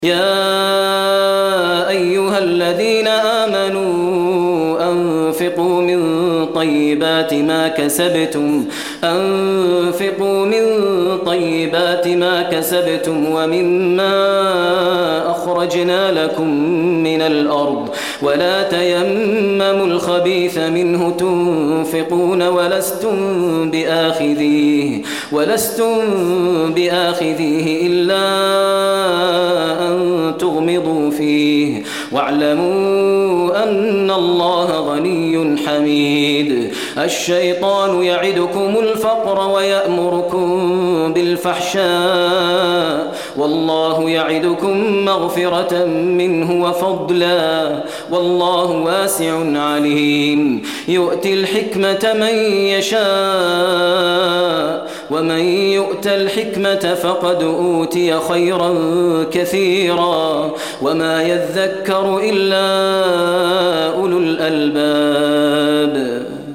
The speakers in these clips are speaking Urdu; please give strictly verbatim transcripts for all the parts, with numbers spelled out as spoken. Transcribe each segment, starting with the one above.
يا أيها الذين آمنوا أنفقوا من طيبات ما كسبتم أنفقوا من طيبات ما كسبتم ومما أخرجنا لكم من الأرض ولا تيمموا الخبيث منه تنفقون ولستم بآخذيه ولستم بآخذيه إلا أن تغمضوا فيه واعلموا أن الله غني حميد الشيطان يعدكم الفقر ويأمركم بالفحشاء والله يعدكم مغفرة منه وفضلا والله واسع عليم يؤتي الحكمة من يشاء ومن يؤت الحكمة فقد أوتي خيرا كثيرا وما يذكر إلا أولو الألباب۔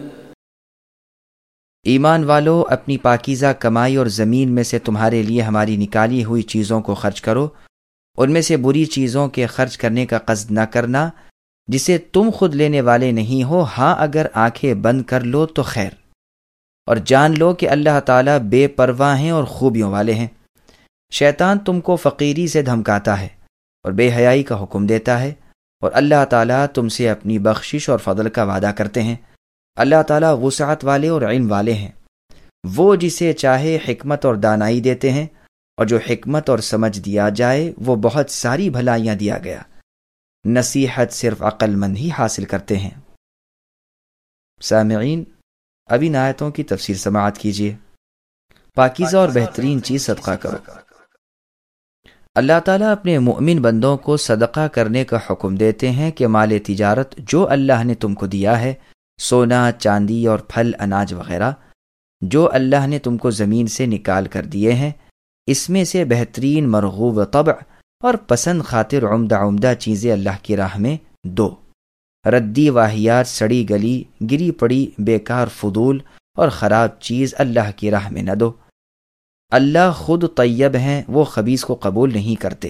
ایمان والو، اپنی پاکیزہ کمائی اور زمین میں سے تمہارے لیے ہماری نکالی ہوئی چیزوں کو خرچ کرو، ان میں سے بری چیزوں کے خرچ کرنے کا قصد نہ کرنا جسے تم خود لینے والے نہیں ہو، ہاں اگر آنکھیں بند کر لو تو خیر، اور جان لو کہ اللہ تعالیٰ بے پرواہ ہیں اور خوبیوں والے ہیں۔ شیطان تم کو فقیری سے دھمکاتا ہے اور بے حیائی کا حکم دیتا ہے، اور اللہ تعالیٰ تم سے اپنی بخشش اور فضل کا وعدہ کرتے ہیں۔ اللہ تعالیٰ وسعت والے اور علم والے ہیں، وہ جسے چاہے حکمت اور دانائی دیتے ہیں، اور جو حکمت اور سمجھ دیا جائے وہ بہت ساری بھلائیاں دیا گیا۔ نصیحت صرف عقل مند ہی حاصل کرتے ہیں۔ سامعین، اب ان آیتوں کی تفسیر سماعت کیجیے۔ پاکیزہ اور بہترین چیز صدقہ کرو۔ اللہ تعالیٰ اپنے مؤمن بندوں کو صدقہ کرنے کا حکم دیتے ہیں کہ مال تجارت جو اللہ نے تم کو دیا ہے، سونا، چاندی اور پھل اناج وغیرہ جو اللہ نے تم کو زمین سے نکال کر دیے ہیں، اس میں سے بہترین مرغوب طبع اور پسند خاطر عمدہ عمدہ چیزیں اللہ کی راہ میں دو۔ ردی واہیات، سڑی گلی، گری پڑی بیکار فضول اور خراب چیز اللہ کی راہ میں نہ دو۔ اللہ خود طیب ہیں، وہ خبیث کو قبول نہیں کرتے۔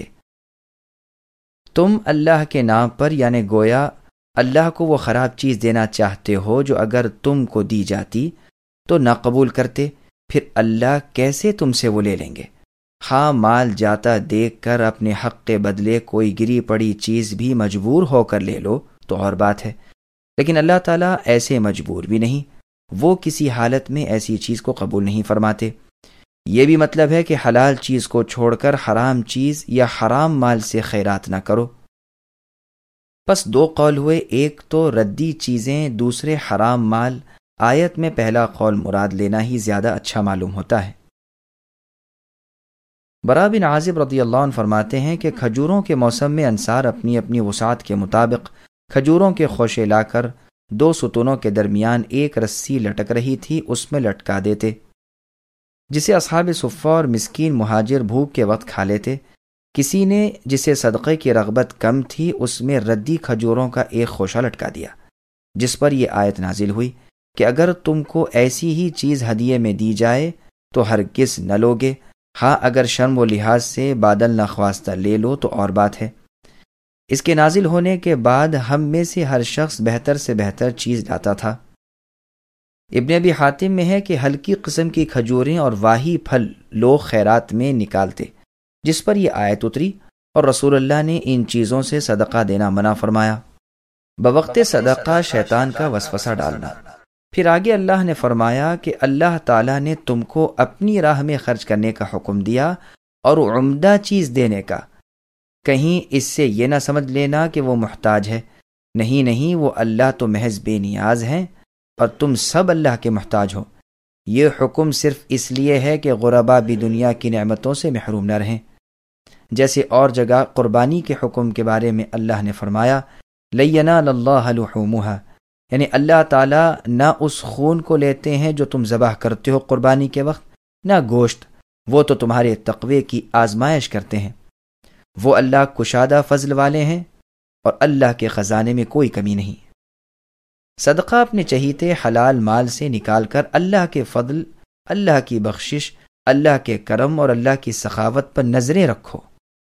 تم اللہ کے نام پر یعنی گویا اللہ کو وہ خراب چیز دینا چاہتے ہو جو اگر تم کو دی جاتی تو نہ قبول کرتے، پھر اللہ کیسے تم سے وہ لے لیں گے؟ ہاں، مال جاتا دیکھ کر اپنے حق کے بدلے کوئی گری پڑی چیز بھی مجبور ہو کر لے لو تو اور بات ہے، لیکن اللہ تعالیٰ ایسے مجبور بھی نہیں، وہ کسی حالت میں ایسی چیز کو قبول نہیں فرماتے۔ یہ بھی مطلب ہے کہ حلال چیز کو چھوڑ کر حرام چیز یا حرام مال سے خیرات نہ کرو۔ پس دو قول ہوئے، ایک تو ردی چیزیں، دوسرے حرام مال۔ آیت میں پہلا قول مراد لینا ہی زیادہ اچھا معلوم ہوتا ہے۔ برا بن عازب رضی اللہ عنہ فرماتے ہیں کہ کھجوروں کے موسم میں انصار اپنی اپنی وسعت کے مطابق کھجوروں کے خوشے لا کر دو ستونوں کے درمیان ایک رسی لٹک رہی تھی اس میں لٹکا دیتے، جسے اصحاب صفہ اور مسکین مہاجر بھوک کے وقت کھا لیتے۔ کسی نے جسے صدقے کی رغبت کم تھی اس میں ردی کھجوروں کا ایک خوشہ لٹکا دیا، جس پر یہ آیت نازل ہوئی کہ اگر تم کو ایسی ہی چیز ہدیے میں دی جائے تو ہرگز نہ لوگے، ہاں اگر شرم و لحاظ سے بادل نخواستہ لے لو تو اور بات ہے۔ اس کے نازل ہونے کے بعد ہم میں سے ہر شخص بہتر سے بہتر چیز لاتا تھا۔ ابن ابی حاتم میں ہے کہ ہلکی قسم کی کھجوریں اور واہی پھل لوگ خیرات میں نکالتے، جس پر یہ آیت اتری اور رسول اللہ نے ان چیزوں سے صدقہ دینا منع فرمایا۔ بوقت صدقہ شیطان کا وسوسہ ڈالنا۔ پھر آگے اللہ نے فرمایا کہ اللہ تعالیٰ نے تم کو اپنی راہ میں خرچ کرنے کا حکم دیا اور عمدہ چیز دینے کا۔ کہیں اس سے یہ نہ سمجھ لینا کہ وہ محتاج ہے، نہیں نہیں، وہ اللہ تو محض بے نیاز ہیں اور تم سب اللہ کے محتاج ہو۔ یہ حکم صرف اس لیے ہے کہ غربا بھی دنیا کی نعمتوں سے محروم نہ رہیں۔ جیسے اور جگہ قربانی کے حکم کے بارے میں اللہ نے فرمایا لَن يَنَالَ اللَّهَ لُحُومُهَا، یعنی اللہ تعالیٰ نہ اس خون کو لیتے ہیں جو تم ذبح کرتے ہو قربانی کے وقت، نہ گوشت، وہ تو تمہارے تقوی کی آزمائش کرتے ہیں۔ وہ اللہ کشادہ فضل والے ہیں اور اللہ کے خزانے میں کوئی کمی نہیں۔ صدقہ اپنے چہیتے حلال مال سے نکال کر اللہ کے فضل، اللہ کی بخشش، اللہ کے کرم اور اللہ کی سخاوت پر نظریں رکھو۔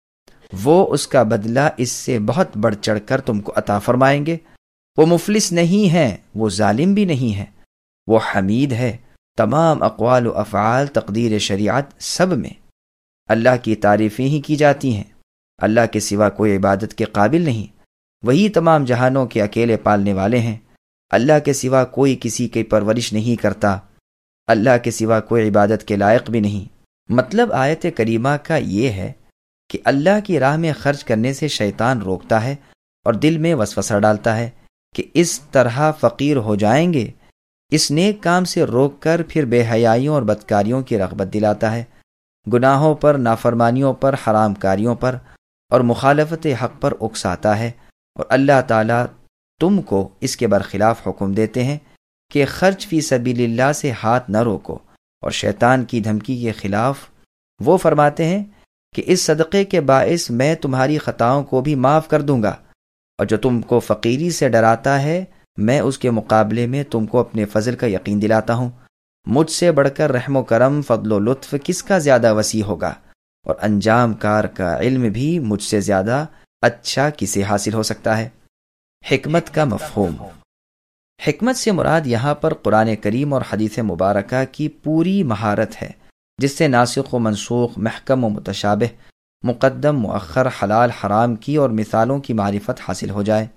وہ اس کا بدلہ اس سے بہت بڑھ چڑھ کر تم کو عطا فرمائیں گے۔ وہ مفلس نہیں ہے، وہ ظالم بھی نہیں ہے، وہ حمید ہے۔ تمام اقوال و افعال، تقدیر، شریعت، سب میں اللہ کی تعریفیں ہی کی جاتی ہیں۔ اللہ کے سوا کوئی عبادت کے قابل نہیں، وہی تمام جہانوں کے اکیلے پالنے والے ہیں۔ اللہ کے سوا کوئی کسی کی پرورش نہیں کرتا، اللہ کے سوا کوئی عبادت کے لائق بھی نہیں۔ مطلب آیت کریمہ کا یہ ہے کہ اللہ کی راہ میں خرچ کرنے سے شیطان روکتا ہے اور دل میں وسوسہ ڈالتا ہے کہ اس طرح فقیر ہو جائیں گے۔ اس نیک کام سے روک کر پھر بے حیائیوں اور بدکاریوں کی رغبت دلاتا ہے، گناہوں پر، نافرمانیوں پر، حرام کاریوں پر اور مخالفت حق پر اکساتا ہے، اور اللہ تعالیٰ تم کو اس کے برخلاف حکم دیتے ہیں کہ خرچ فی سبیل اللہ سے ہاتھ نہ روکو، اور شیطان کی دھمکی کے خلاف وہ فرماتے ہیں کہ اس صدقے کے باعث میں تمہاری خطاؤں کو بھی معاف کر دوں گا، اور جو تم کو فقیری سے ڈراتا ہے میں اس کے مقابلے میں تم کو اپنے فضل کا یقین دلاتا ہوں۔ مجھ سے بڑھ کر رحم و کرم، فضل و لطف کس کا زیادہ وسیع ہوگا، اور انجام کار کا علم بھی مجھ سے زیادہ اچھا کسے حاصل ہو سکتا ہے۔ حکمت کا مفہوم۔ حکمت سے مراد یہاں پر قرآن کریم اور حدیث مبارکہ کی پوری مہارت ہے، جس سے ناسخ و منسوخ، محکم و متشابہ، مقدم مؤخر، حلال حرام کی اور مثالوں کی معرفت حاصل ہو جائے۔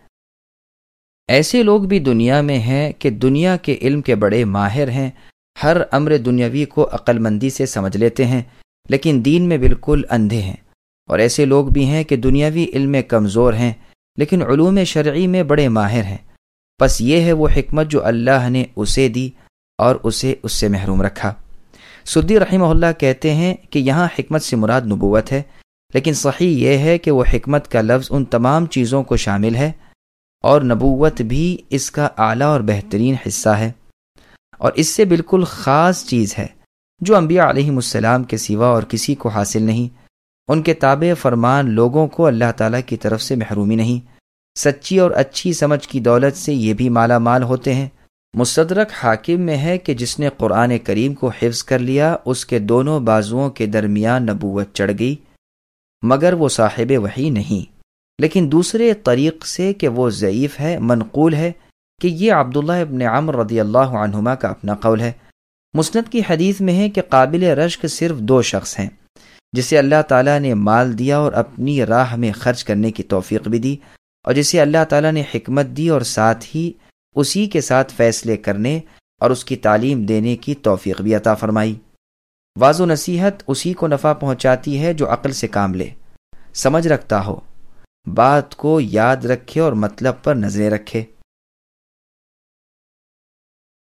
ایسے لوگ بھی دنیا میں ہیں کہ دنیا کے علم کے بڑے ماہر ہیں، ہر امر دنیاوی کو عقل مندی سے سمجھ لیتے ہیں، لیکن دین میں بالکل اندھے ہیں، اور ایسے لوگ بھی ہیں کہ دنیاوی علم میں کمزور ہیں لیکن علوم شرعی میں بڑے ماہر ہیں۔ پس یہ ہے وہ حکمت جو اللہ نے اسے دی اور اسے اس سے محروم رکھا۔ سدی رحمہ اللہ کہتے ہیں کہ یہاں حکمت سے مراد نبوت ہے، لیکن صحیح یہ ہے کہ وہ حکمت کا لفظ ان تمام چیزوں کو شامل ہے، اور نبوت بھی اس کا اعلیٰ اور بہترین حصہ ہے، اور اس سے بالکل خاص چیز ہے جو انبیاء علیہم السلام کے سوا اور کسی کو حاصل نہیں۔ ان کے تابع فرمان لوگوں کو اللہ تعالیٰ کی طرف سے محرومی نہیں، سچی اور اچھی سمجھ کی دولت سے یہ بھی مالا مال ہوتے ہیں۔ مستدرک حاکم میں ہے کہ جس نے قرآن کریم کو حفظ کر لیا اس کے دونوں بازوؤں کے درمیان نبوت چڑھ گئی، مگر وہ صاحب وحی نہیں۔ لیکن دوسرے طریق سے کہ وہ ضعیف ہے، منقول ہے کہ یہ عبداللہ ابن عمر رضی اللہ عنہما کا اپنا قول ہے۔ مسند کی حدیث میں ہے کہ قابل رشک صرف دو شخص ہیں، جسے اللہ تعالیٰ نے مال دیا اور اپنی راہ میں خرچ کرنے کی توفیق بھی دی، اور جسے اللہ تعالیٰ نے حکمت دی اور ساتھ ہی اسی کے ساتھ فیصلے کرنے اور اس کی تعلیم دینے کی توفیق بھی عطا فرمائی۔ واضح و نصیحت اسی کو نفع پہنچاتی ہے جو عقل سے کام لے، سمجھ رکھتا ہو، بات کو یاد رکھے اور مطلب پر نظریں رکھے۔